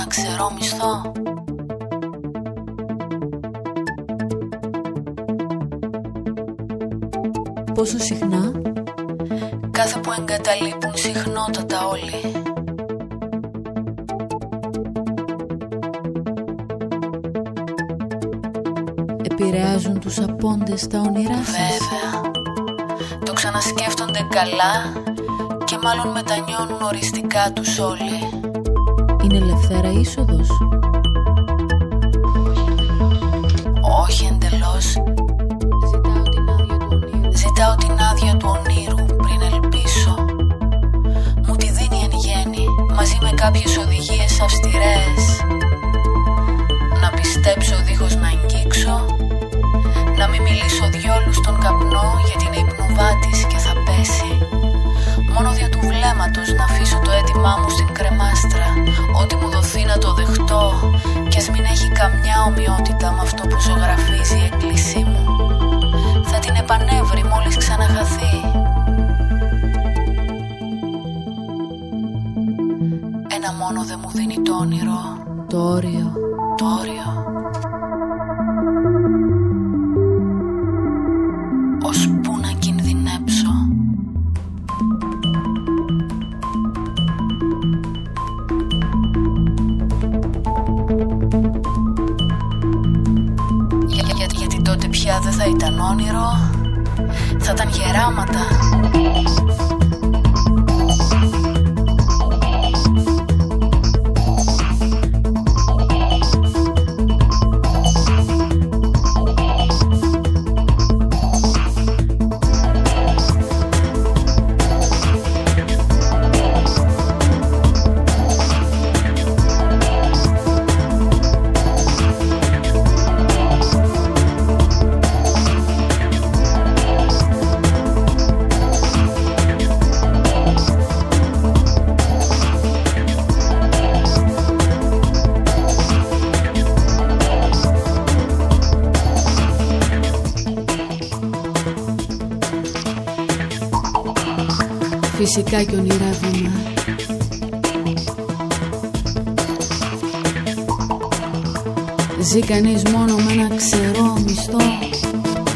ξερό μισθό. Πόσο συχνά? Κάθε που εγκαταλείπουν συχνότατα όλοι. Επηρεάζουν τους απόντες τα όνειρά σας? Βέβαια. Το ξανασκέφτονται καλά και μάλλον μετανιώνουν οριστικά τους όλοι. Είναι ελευθέρα είσοδος? Όχι εντελώς. Ζητάω την άδεια του ονείρου πριν ελπίσω. Μου τη δίνει εν γέννη μαζί με κάποιες οδηγίες αυστηρές. Να πιστέψω δίχως να αγγίξω. Να μην μιλήσω διόλου στον καπνό γιατί είναι υπνοβάτης και θα πέσει. Μόνο δια του βλέμματος να αφήσω το αίτημά μου στην κρεμάστρα. Ό,τι μου δοθεί να το δεχτώ κι ας μην έχει καμιά ομοιότητα με αυτό που ζωγραφίζει η εκκλησή μου. Θα την επανέβρει μόλις ξαναχαθεί. Ένα μόνο δεν μου δίνει το όνειρο. Το όριο. Το όριο. Ως πού να κινδυνέψω. Γιατί τότε πια δεν θα ήταν όνειρο, θα ήταν γεράματα. Φυσικά κι ονειρεύομαι. Ζει κανείς μόνο με ένα ξερό μισθό.